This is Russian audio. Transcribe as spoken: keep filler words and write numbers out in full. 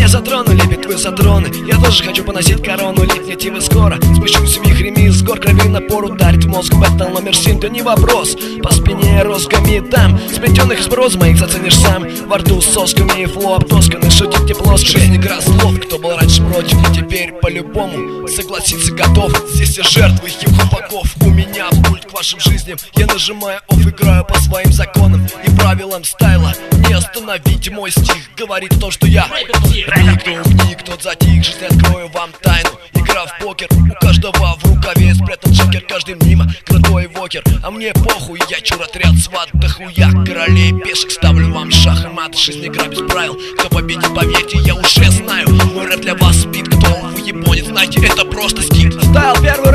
Меня затронули битвы за дроны. Я тоже хочу поносить корону, летните вы скоро. Спущусь вихрями с гор, крови напор ударит в мозг. Бэтл номер семь, да не вопрос. По спине розгами там, сплетенных из броз моих заценишь сам. Во рту с сосками и фло обтосканы, шутить тепло. Жизнь игра слов, кто был раньше против, и теперь по-любому согласиться готов. Здесь все жертвы хип-хопаков. У меня пульт к вашим жизням. Я нажимаю офф, играю по своим законам и правилам стайла. Не остановить мой стих, говорит то, что я никто, никто затих. Жизнь открою вам тайну. Игра в покер, у каждого в рукаве спрятан джокер. Каждый мимо, крутой вокер. А мне похуй, я чур отряд сват да хуя. Королей пешек ставлю вам шах и мат. Жизнь игра без правил, кто победит, поверьте, я уже знаю. Мой рэп для вас спит, кто вы ебонец, знаете, это просто стиль. Стайл первый